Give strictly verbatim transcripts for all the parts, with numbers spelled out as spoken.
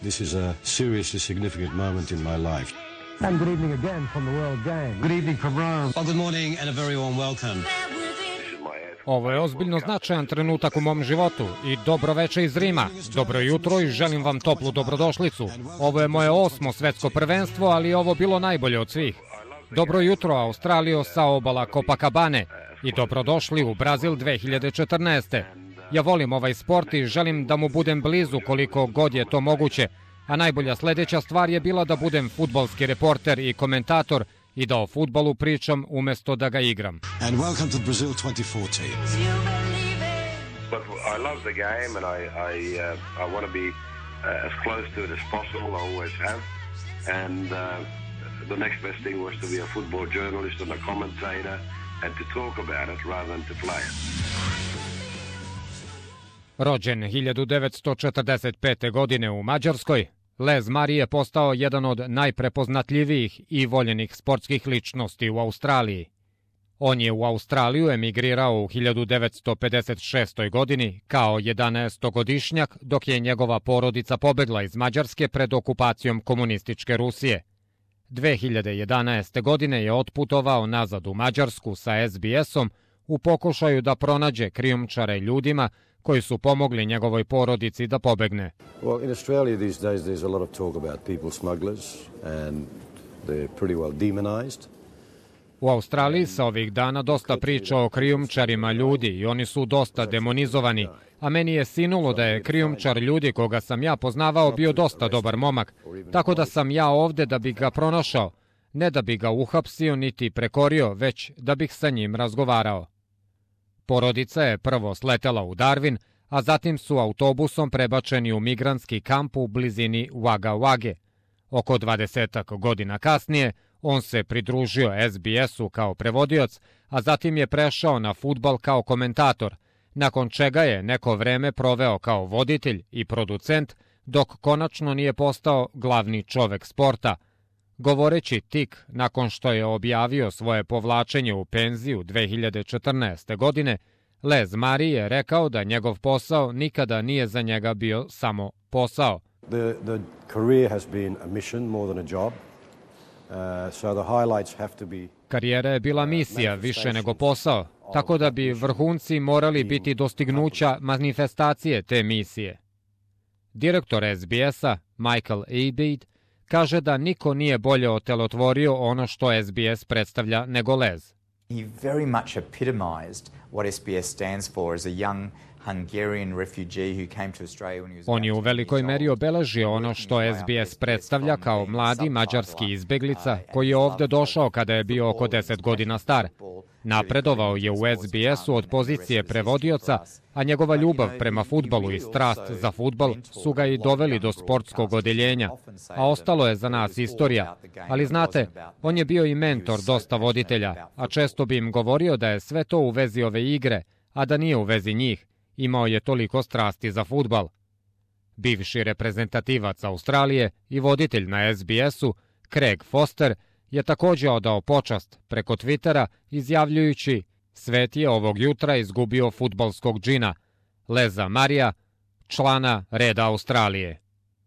This is a seriously significant moment in my life. And good evening again from the World Game. Good evening from Rome. Well, good morning and a very warm welcome. Ovo je ozbiljno značajan trenutak u mom životu i dobro veče iz Rima. Dobro jutro i želim vam toplu dobrodošlicu. Ovo je moje osmo svetsko prvenstvo, ali je ovo bilo najbolje od svih. Dobro jutro, Australijo sa obala Copacabane i dobrodošli u Brazil dve hiljade četrnaeste. Ja volim ovaj sport i želim da mu budem blizu koliko god je to moguće, a najbolja sledeća stvar je bila da budem fudbalski reporter i komentator i da o fudbalu pričam umesto da ga igram. And welcome to Brazil twenty fourteen. But I love the game and I I uh, I want to be uh, as close to it as possible. I always have. And uh, the next best thing was to be a football journalist and a commentator and to talk about it rather than to play it. Rođen hiljadu devetsto četrdeset pete. godine u Mađarskoj, Les Mari je postao jedan od najprepoznatljivijih i voljenih sportskih ličnosti u Australiji. On je u Australiju emigrirao u hiljadu devetsto pedeset šestoj. godini kao jedanaestogodišnjak, dok je njegova porodica pobegla iz Mađarske pred okupacijom komunističke Rusije. dve hiljade jedanaeste. godine je otputovao nazad u Mađarsku sa es bi esom u pokušaju da pronađe krijumčare ljudima koji su pomogli njegovoj porodici da pobegne. Well, in Australia these days there's a lot of talk about people smugglers and they're pretty well demonized. U Australiji se ovih dana dosta priča o krijumčarima ljudi i oni su dosta demonizovani, a meni je sinulo da je krijumčar ljudi koga sam ja poznavao bio dosta dobar momak, tako da sam ja ovde da bih ga pronašao, ne da bih ga uhapsio niti prekorio, već da bih sa njim razgovarao. Porodica je prvo sletela u Darwin, a zatim su autobusom prebačeni u migrantski kamp u blizini Wagga Wagge. Oko dvadesetak godina kasnije, on se pridružio es bi esu kao prevodioc, a zatim je prešao na fudbal kao komentator, nakon čega je neko vreme proveo kao voditelj i producent, dok konačno nije postao glavni čovek sporta. Govoreći tik nakon što je objavio svoje povlačenje u penziju dve hiljade četrnaeste. godine, Les Mari je rekao da njegov posao nikada nije za njega bio samo posao. The the career has been a mission more than a job. Uh, so the highlights have to be Karijera je bila misija više nego posao, tako da bi vrhunci morali biti dostignuća manifestacije te misije. Direktor es bi esa, Michael Abid, kaže da niko nije bolje otelotvorio ono što es bi es predstavlja nego Les. He very much epitomized what es bi es stands for as a young Hungarian refugee who came to Australia when he was On je u velikoj meri obeležio ono što es bi es predstavlja kao mladi mađarski izbeglica koji je ovde došao kada je bio oko deset godina star. Napredovao je u es bi esu od pozicije prevodioca, a njegova ljubav prema fudbalu i strast za fudbal su ga i doveli do sportskog odeljenja, a ostalo je za nas istorija. Ali znate, on je bio i mentor dosta voditelja, a često bi im govorio da je sve to u vezi ove igre, a da nije u vezi njih. Imao je toliko strasti za fudbal. Bivši reprezentativac Australije i voditelj na es bi esu, Craig Foster, je takođe odao počast preko Twittera izjavljujući: svet je ovog jutra izgubio fudbalskog džina, Lesa Marija, člana reda Australije.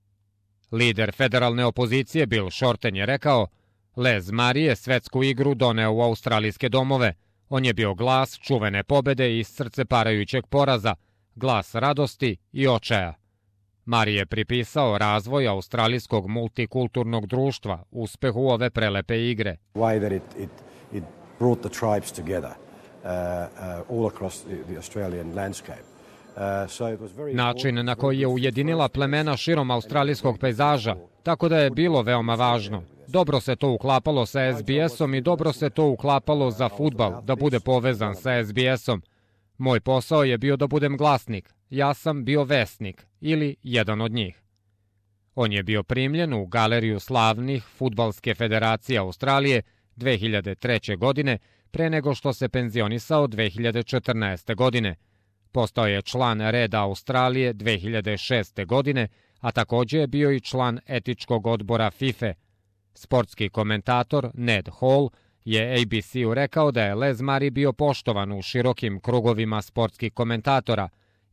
Lider federalne opozicije Bill Shorten je rekao: Les Mari je svetsku igru doneo u australijske domove. On je bio glas čuvene pobede iz srceparajućeg poraza, glas radosti i očaja. Mari je pripisao razvoj australijskog multikulturnog društva uspehu ove prelepe igre. way that it it it brought the tribes together uh, uh, all across the, the Australian landscape. Uh, so it was very Način na koji je ujedinila plemena širom australijskog pejzaža, tako da je bilo veoma važno. Dobro se to uklapalo sa es bi esom i dobro se to uklapalo za fudbal, da bude povezan sa es bi esom. Moj posao je bio da budem glasnik, ja sam bio vesnik ili jedan od njih. On je bio primljen u galeriju slavnih Fudbalske federacije Australije dve hiljade treće. godine, pre nego što se penzionisao dve hiljade četrnaeste. godine. Postao je član reda Australije dve hiljade šeste. godine, a takođe je bio i član etičkog odbora fife. Sportski komentator Ned Hall je A B C-u rekao da je Les Mari bio poštovan u širokim krugovima sportskih komentatora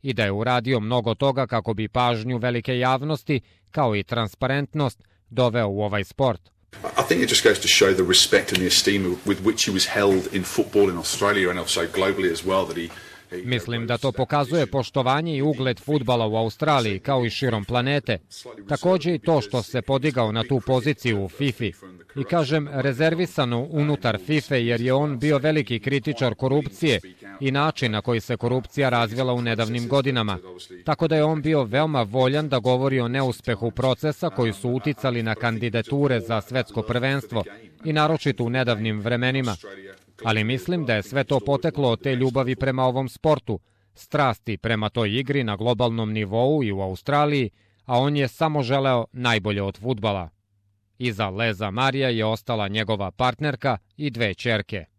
i da je uradio mnogo toga kako bi pažnju velike javnosti, kao i transparentnost, doveo u ovaj sport. I think it just goes to show the respect and the esteem with which he was held in football in Australia and also globally as well, that he Mislim da to pokazuje poštovanje i ugled fudbala u Australiji, kao i širom planete. Također i to što se podigao na tu poziciju u FIFA. I kažem rezervisano unutar FIFA jer je on bio veliki kritičar korupcije i način na koji se korupcija razvila u nedavnim godinama. Tako da je on bio veoma voljan da govori o neuspehu procesa koji su uticali na kandidature za svetsko prvenstvo i naročito u nedavnim vremenima. Ali mislim da je sve to poteklo od te ljubavi prema ovom sportu, strasti prema toj igri na globalnom nivou i u Australiji, a on je samo želeo najbolje od fudbala. Iza Leza Marija je ostala njegova partnerka i dve ćerke.